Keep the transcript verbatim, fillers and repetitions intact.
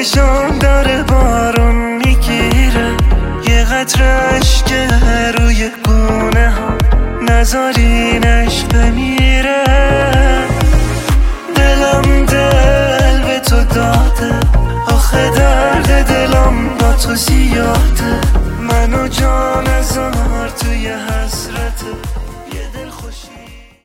چشام داره بارون میگیره، یه قطره عشق روی گونه ها، نذارین عشق